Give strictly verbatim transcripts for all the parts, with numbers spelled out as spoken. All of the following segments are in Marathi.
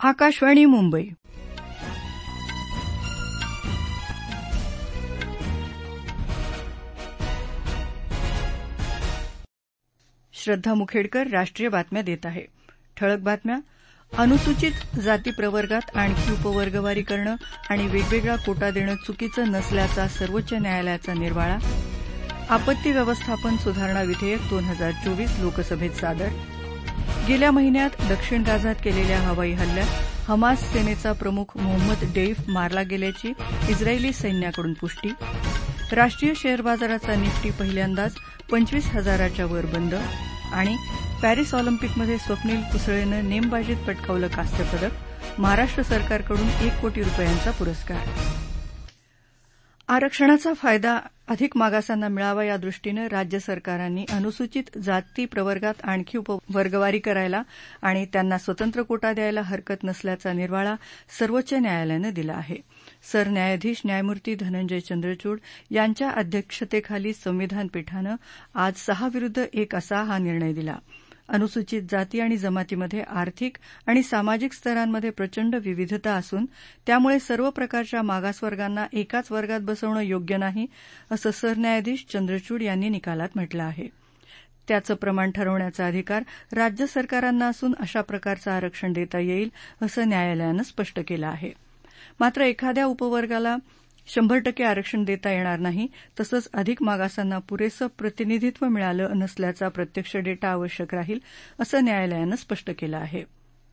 आकाशवाणी मुंबई. श्रद्धा मुखेडकर राष्ट्रीय बातम्या देत आहे. ठळक बातम्या. अनुसूचित जाती प्रवर्गात आणखी उपवर्गवारी करणं आणि वेगवेगळा कोटा देणं चुकीचं नसल्याचा सर्वोच्च न्यायालयाचा निर्वाळा. आपत्ती व्यवस्थापन सुधारणा विधेयक दोन हजार चोवीस लोकसभेत सादर. गेल्या महिन्यात दक्षिण गाझात केलेल्या हवाई हल्ल्यात हमास सेनेचा प्रमुख मोहम्मद डेईफ मारला गेल्याची इस्रायली सैन्याकडून पुष्टी. राष्ट्रीय शेअर बाजाराचा निफ्टी पहिल्यांदाच पंचवीस हजाराच्या वर बंद. आणि पॅरिस ऑलिम्पिकमध्ये स्वप्नील कुसळेनं नेमबाजीत पटकावलं कांस्य पदक. महाराष्ट्र सरकारकडून एक कोटी रुपयांचा पुरस्कार. आरक्षणाचा फायदा अधिक मागासांना मिळावा यादृष्टीनं राज्य सरकारांनी अनुसूचित जाती प्रवर्गात आणखी उपवर्गवारी करायला आणि त्यांना स्वतंत्र कोटा द्यायला हरकत नसल्याचा निर्वाळा सर्वोच्च न्यायालयानं दिला आहे. सरन्यायाधीश न्यायमूर्ती धनंजय चंद्रचूड यांच्या अध्यक्षतेखाली संविधान पीठानं आज सहा विरुद्ध एक असा हा निर्णय दिला. अनुसूचित जाती आणि जमातीमध्ये आर्थिक आणि सामाजिक स्तरांमध्ये प्रचंड विविधता असून त्यामुळे सर्व प्रकारच्या मागासवर्गांना एकाच वर्गात बसवणं योग्य नाही, असं सरन्यायाधीश चंद्रचूड यांनी निकालात म्हटलं आहे. त्याचं प्रमाण ठरवण्याचा अधिकार राज्य सरकारांना असून अशा प्रकारचं आरक्षण देता येईल, असं न्यायालयानं स्पष्ट केलं आहे. मात्र एखाद्या उपवर्गाला शंभर टक्के आरक्षण देता येणार नाही, तसंच अधिक मागासांना पुरेसं प्रतिनिधित्व मिळालं नसल्याचा प्रत्यक्ष डेटा आवश्यक राहील, असं न्यायालयानं स्पष्ट केलं आहे.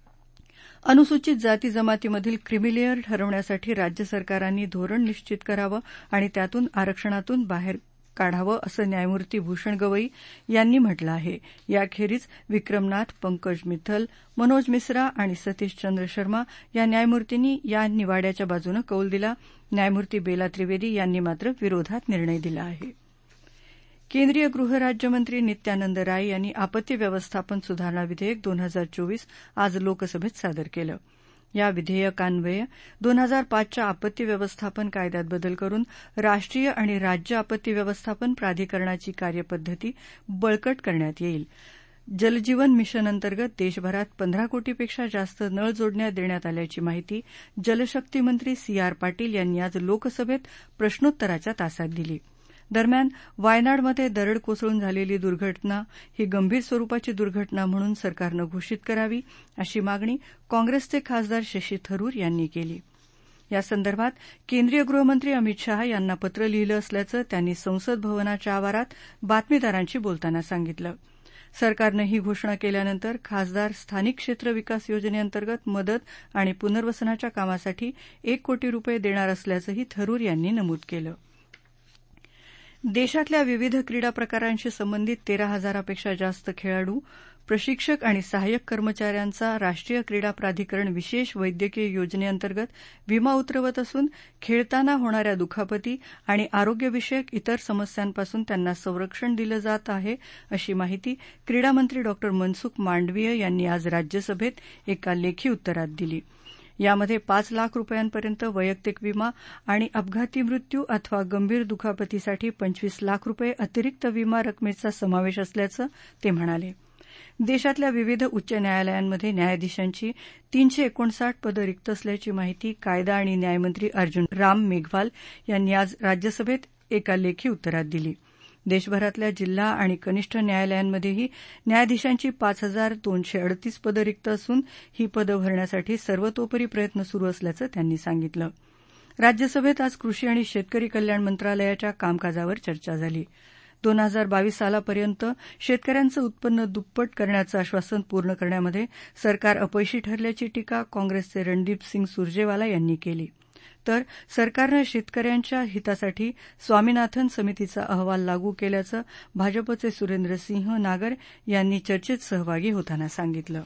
अनुसूचित जाती जमातीमधील क्रिमिलेअर ठरवण्यासाठी राज्य सरकारांनी धोरण निश्चित करावं आणि त्यातून आरक्षणातून बाहेर काढावं, असं न्यायमूर्ती भूषण गवई यांनी म्हटलं आहे. याखेरीज विक्रमनाथ, पंकज मित्तल, मनोज मिश्रा आणि सतीश चंद्र शर्मा या न्यायमूर्तींनी या निवाड्याच्या बाजूनं कौल दिला. न्यायमूर्ती बेला त्रिवेदी यांनी मात्र विरोधात निर्णय दिला आहे. केंद्रीय गृहराज्यमंत्री नित्यानंद राय यांनी आपत्ती व्यवस्थापन सुधारणा विधेयक दोन हजार चोवीस आज लोकसभेत सादर केलं. या विधेयकान्वये दोन हजार पाचच्या आपत्ती व्यवस्थापन कायद्यात बदल करून राष्ट्रीय आणि राज्य आपत्ती व्यवस्थापन प्राधिकरणाची कार्यपद्धती बळकट करण्यात येईल. जलजीवन मिशन अंतर्गत देशभरात पंधरा कोटीपेक्षा जास्त नळ जोडण्या देण्यात आल्याची माहिती जलशक्ती मंत्री सी आर पाटील यांनी आज लोकसभेत प्रश्नोत्तराच्या तासात दिली. दरम्यान वायनाडमध्ये दरड कोसळून झालेली दुर्घटना ही गंभीर स्वरूपाची दुर्घटना म्हणून सरकारनं घोषित करावी, अशी मागणी काँग्रेसचे खासदार शशी थरूर यांनी केली. यासंदर्भात केंद्रीय गृहमंत्री अमित शहा यांना पत्र लिहिलं असल्याचं त्यांनी संसद भवनाच्या आवारात बातमीदारांशी बोलताना सांगितलं. सरकारनं ही घोषणा केल्यानंतर खासदार स्थानिक क्षेत्र विकास योजनेअंतर्गत मदत आणि पुनर्वसनाच्या कामासाठी एक कोटी रुपये देणार असल्याचंही थरूर यांनी नमूद केलं. देशातल्या विविध क्रीडा प्रकारांशी संबंधित तेरा हजारापेक्षा जास्त खेळाडू, प्रशिक्षक आणि सहाय्यक कर्मचाऱ्यांचा राष्ट्रीय क्रीडा प्राधिकरण विशेष वैद्यकीय योजनेअंतर्गत विमा उतरवत असून खेळताना होणाऱ्या दुखापती आणि आरोग्यविषयक इतर समस्यांपासून त्यांना संरक्षण दिलं जात आहे, अशी माहिती क्रीडा मंत्री डॉ मनसुख मांडवीय यांनी आज राज्यसभेत एका लेखी उत्तरात दिली. यामध्ये पाच लाख रुपयांपर्यंत वैयक्तिक विमा आणि अपघाती मृत्यू अथवा गंभीर दुखापतीसाठी पंचवीस लाख रुपये अतिरिक्त विमा रकमेचा समावेश असल्याचं ते म्हणाले. देशातल्या विविध उच्च न्यायालयांमध्ये न्यायाधीशांची तीनशे एकोणसाठ पदं रिक्त असल्याची माहिती कायदा आणि न्यायमंत्री अर्जुन राम मेघवाल यांनी आज राज्यसभेत एका लेखी उत्तरात दिली. देशभरातल्या जिल्हा आणि कनिष्ठ न्यायालयांमध्येही न्यायाधीशांची पाच हजार दोनशे अडतीस पदं रिक्त असून ही पदं भरण्यासाठी सर्वतोपरी प्रयत्न सुरू असल्याचं त्यांनी सांगितलं. राज्यसभेत आज कृषी आणि शेतकरी कल्याण मंत्रालयाच्या कामकाजावर चर्चा झाली. दोन हजार बावीस सालापर्यंत शेतकऱ्यांचं उत्पन्न दुप्पट करण्याचं आश्वासन पूर्ण करण्यामध्ये सरकार अपयशी ठरल्याची टीका काँग्रेसचे रणदीप सिंग सुरजेवाला यांनी केली. तर सरकारनं शेतकऱ्यांच्या हितासाठी स्वामीनाथन समितीचा अहवाल लागू केल्याचं भाजपचे सुरेंद्र सिंह नागर यांनी चर्चेत सहभागी होताना सांगितलं.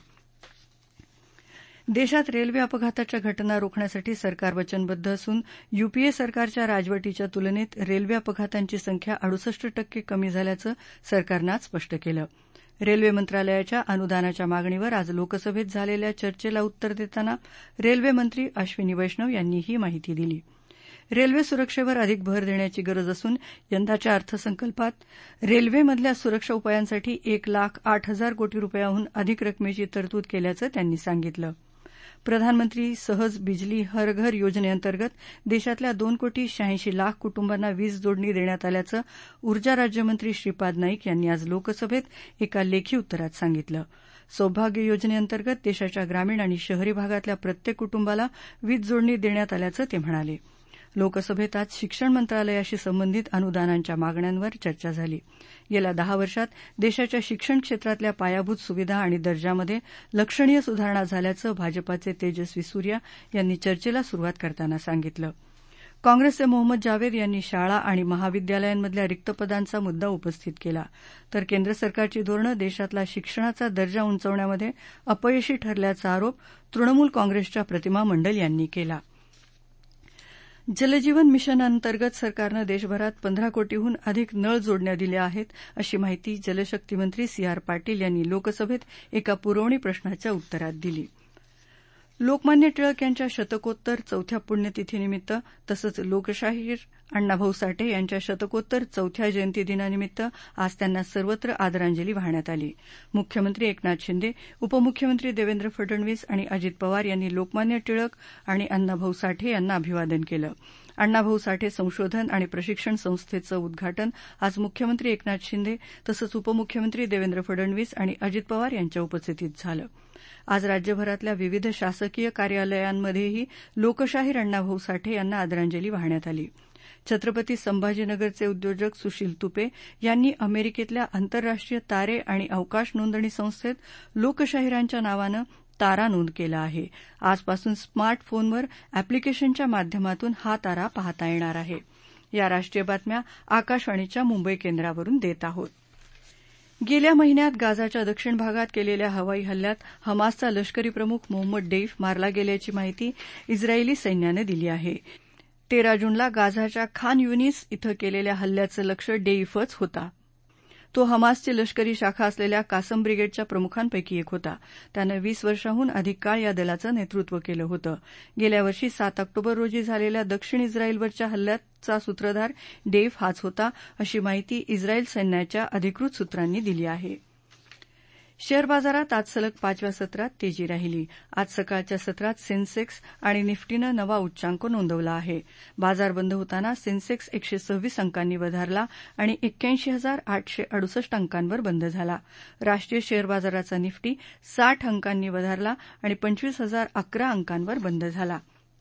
देशात रेल्वे अपघाताच्या घटना रोखण्यासाठी सरकार वचनबद्ध असून यूपीए सरकारच्या राजवटीच्या तुलनेत रेल्वे अपघातांची संख्या अडुसष्ट टक्के कमी झाल्याचं सरकारनं आज स्पष्ट केलं. रेल्वे मंत्रालयाच्या अनुदानाच्या मागणीवर आज लोकसभेत झालेल्या चर्चेला उत्तर देताना रेल्वे मंत्री अश्विनी वैष्णव यांनी ही माहिती दिली. रेल्वे सुरक्षेवर अधिक भर देण्याची गरज असून यंदाच्या अर्थसंकल्पात रेल्वेमधल्या सुरक्षा उपायांसाठी एक लाख आठ हजार कोटी रुपयांहून अधिक रकमेची तरतूद केल्याचं त्यांनी सांगितलं. प्रधानमंत्री सहज बिजली हर घर योजनेअंतर्गत देशातल्या दोन कोटी शहाऐंशी लाख कुटुंबांना वीज जोडणी देण्यात आल्याचं ऊर्जा राज्यमंत्री श्रीपाद नाईक यांनी आज लोकसभेत एका लेखी उत्तरात सांगितलं. सौभाग्य योजनेअंतर्गत देशाच्या ग्रामीण आणि शहरी भागातल्या प्रत्येक कुटुंबाला वीज जोडणी देण्यात आल्याचं ते म्हणाले. लोकसभेत आज शिक्षण मंत्रालयाशी संबंधित अनुदानांच्या मागण्यांवर चर्चा झाली. गेल्या दहा वर्षात देशाच्या शिक्षण क्षेत्रातल्या पायाभूत सुविधा आणि दर्जामध्ये लक्षणीय सुधारणा झाल्याचं भाजपाचे तेजस्वी सूर्या यांनी चर्चेला सुरुवात करताना सांगितलं. काँग्रेसचे मोहम्मद जावेद यांनी शाळा आणि महाविद्यालयांमधल्या रिक्त पदांचा मुद्दा उपस्थित केला. तर केंद्र सरकारची धोरणं देशातला शिक्षणाचा दर्जा उंचावण्यामध्ये अपयशी ठरल्याचा आरोप तृणमूल काँग्रेसच्या प्रतिमा मंडल यांनी केला. जलजीवन मिशन अंतर्गत सरकारनं देशभरात पंधरा कोटीहून अधिक नळ जोडण्या दिल्या आहेत, अशी माहिती जलशक्ती मंत्री सी आर पाटील यांनी लोकसभेत एका पुरवणी प्रश्नाच्या उत्तरात दिली. लोकमान्य टिळक यांच्या शतकोत्तर चौथ्या पुण्यतिथीनिमित्त तसंच लोकशाहीर अण्णाभाऊ साठे यांच्या शतकोत्तर चौथ्या जयंतीदिनानिमित्त आज त्यांना सर्वत्र आदरांजली वाहण्यात आली. मुख्यमंत्री एकनाथ शिंदे, उपमुख्यमंत्री देवेंद्र फडणवीस आणि अजित पवार यांनी लोकमान्य टिळक आणि अण्णाभाऊ साठे यांना अभिवादन केलं. अण्णाभाऊ साठे संशोधन आणि प्रशिक्षण संस्थेचं उद्घाटन आज मुख्यमंत्री एकनाथ शिंदे तसंच उपमुख्यमंत्री देवेंद्र फडणवीस आणि अजित पवार यांच्या उपस्थितीत झालं. आज राज्यभरातल्या विविध शासकीय कार्यालयांमध्येही लोकशाहीर अण्णाभाऊ साठे यांना आदरांजली वाहण्यात आली. छत्रपती संभाजीनगरचे उद्योजक सुशील तुपे यांनी अमेरिकेतल्या आंतरराष्ट्रीय तारे आणि अवकाश नोंदणी संस्थेत लोकशाहिरांच्या नावानं तारा नोंद केला आहे. आजपासून स्मार्ट फोनवर अॅप्लिकेशनच्या माध्यमातून हा तारा पाहता येणार आहे. या राष्ट्रीय बातम्या आकाशवाणीच्या मुंबई केंद्रावरून देत आहोत. गेल्या महिन्यात गाझाच्या दक्षिण भागात केलेल्या हवाई हल्ल्यात हमासचा लष्करी प्रमुख मोहम्मद डेईफ मारला गेल्याची माहिती इस्रायली सैन्यानं दिली आहे. तेरा जूनला गाझाच्या खान युनिस इथं केलेल्या हल्ल्याचं लक्ष्य डेईफच होता. तो हमासची लष्करी शाखा असलेल्या कासम ब्रिगेडच्या प्रमुखांपैकी एक होता. त्यानं वीस वर्षांहून अधिक काळ या दलाचं नेतृत्व केलं होतं. गेल्या वर्षी सात ऑक्टोबर रोजी झालेल्या दक्षिण इस्रायलवरच्या हल्ल्याचा सूत्रधार डेईफ हाच होता, अशी माहिती इस्रायल सैन्याच्या अधिकृत सूत्रांनी दिली आहे. शेअर बाजारात आज सलग पाचव्या सत्रात तेजी राहिली. आज सकाळच्या सत्रात सेन्सेक्स आणि निफ्टीनं नवा उच्चांक नोंदवला आहे. बाजार बंद होताना सेन्सेक्स एकशे सव्वीस अंकांनी वधारला आणि एक्क्याऐंशी हजार आठशे अडुसष्ट अंकांवर बंद झाला. राष्ट्रीय शेअर बाजाराचा निफ्टी साठ अंकांनी वधारला आणि पंचवीस हजार अकरा अंकांवर बंद झाला.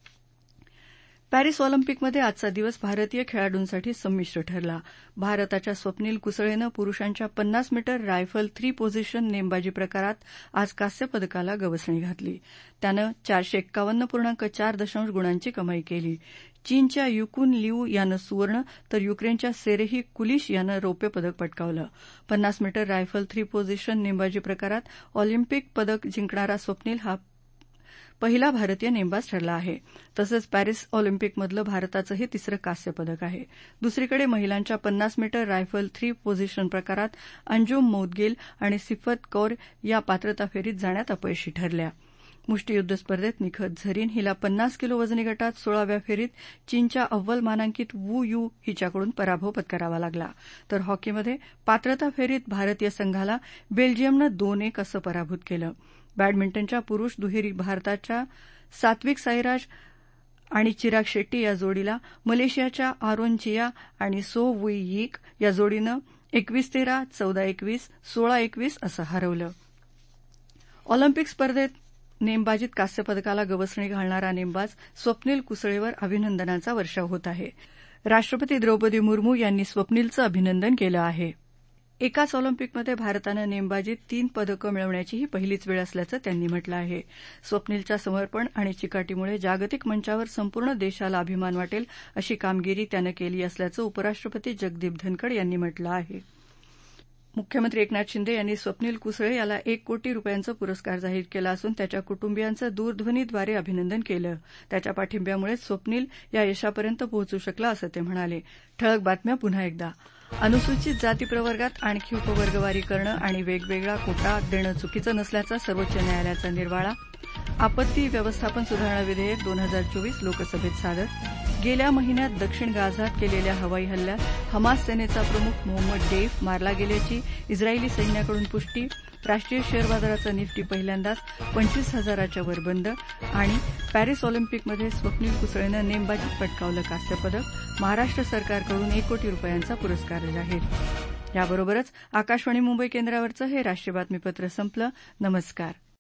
पॅरिस ऑलिम्पिकमध्ये आजचा दिवस भारतीय खेळाडूंसाठी संमिश्र ठरला. भारताच्या स्वप्नील कुसळेनं पुरुषांच्या पन्नास मीटर रायफल थ्री पोझिशन नेमबाजी प्रकारात आज कांस्य पदकाला गवसणी घातली. त्यानं चारशे एक्कावन्न पूर्णांक चार दशांश गुणांची कमाई केली. चीनच्या युकुन लिऊ यानं सुवर्ण तर युक्रेनच्या सेरेही कुलिश यानं रौप्य पदक पटकावलं. पन्नास मीटर रायफल थ्री पोझिशन नेमबाजी प्रकारात ऑलिम्पिक पदक जिंकणारा स्वप्नील हा पहिला भारतीय नेमबाज ठरला आहे. तसंच पॅरिस ऑलिम्पिकमधलं भारताचं हे तिसरं कांस्य पदक आहे. दुसरीकडे महिलांच्या पन्नास मीटर रायफल थ्री पोझिशन प्रकारात अंजुम मौदगिल आणि सिफत कौर या पात्रता फेरीत जाण्यात अपयशी ठरल्या. मुष्टियुद्ध स्पर्धेत निखत झरीन हिला पन्नास किलो वजनी गटात सोळाव्या फेरीत चीनच्या अव्वल मानांकित वू यू हिच्याकडून पराभव पत्करावा लागला. तर हॉकीमध्ये पात्रता फेरीत भारतीय संघाला बेल्जियमनं दोन एक असं पराभूत केलं. बॅडमिंटनच्या पुरुष दुहेरी भारताच्या सात्विक साईराज आणि चिराग शेट्टी या जोडीला मलेशियाच्या आरोन चिया आणि सो वुई यिक या जोडीनं एकवीस तेरा, चौदा एकवीस, सोळा एकवीस असं हरवलं. ऑलिम्पिक स्पर्धेत नेमबाजीत कांस्य पदकाला गवसणी घालणारा नेमबाज स्वप्नील कुसळेवर अभिनंदनाचा वर्षाव होत आहे. राष्ट्रपती द्रौपदी मुर्मू यांनी स्वप्नीलचं अभिनंदन केलं आहे. एकाच ऑलिम्पिकमध्ये भारतानं नेमबाजीत तीन पदकं मिळवण्याची ही पहिलीच वेळ असल्याचं त्यांनी म्हटलं आहे. स्वप्नीलच्या समर्पण आणि चिकाटीमुळे जागतिक मंचावर संपूर्ण देशाला अभिमान वाटेल अशी कामगिरी त्यानं केली असल्याचं उपराष्ट्रपती जगदीप धनखड यांनी म्हटलं आहे. मुख्यमंत्री एकनाथ शिंदे यांनी स्वप्नील कुसळे याला एक कोटी रुपयांचा पुरस्कार जाहीर केला असून त्याच्या कुटुंबियांचं दूरध्वनीद्वारे अभिनंदन केलं. त्याच्या पाठिंब्यामुळेच स्वप्नील या यशापर्यंत पोहोचू शकला असं ते म्हणाले. ठळक बातम्या पुन्हा एकदा. अनुसूचित जाती प्रवर्गात आणखी उपवर्गवारी करणं आणि वेगवेगळा कोटा देणं चुकीचं नसल्याचा सर्वोच्च न्यायालयाचा निर्वाळा. आपत्ती व्यवस्थापन सुधारणा विधेयक दोन हजार चोवीस लोकसभेत सादर. गेल्या महिन्यात दक्षिण गाझात केलेल्या हवाई हल्ल्यात हमास सेनेचा प्रमुख मोहम्मद डेईफ मारला गेल्याची इस्रायली सैन्याकडून पुष्टी. राष्ट्रीय शेअर बाजाराचा निफ्टी पहिल्यांदाच पंचवीस हजाराच्या वर बंद आणि पॅरिस ऑलिम्पिकमध्ये स्वप्नील कुसळेनं नेमबाजीत पटकावलं कांस्यपदक महाराष्ट्र सरकारकडून एक कोटी रुपयांचा पुरस्कार जाहीर याबरोबरच आकाशवाणी मुंबई केंद्रावरचं हे राष्ट्रीय बातमीपत्र संपलं नमस्कार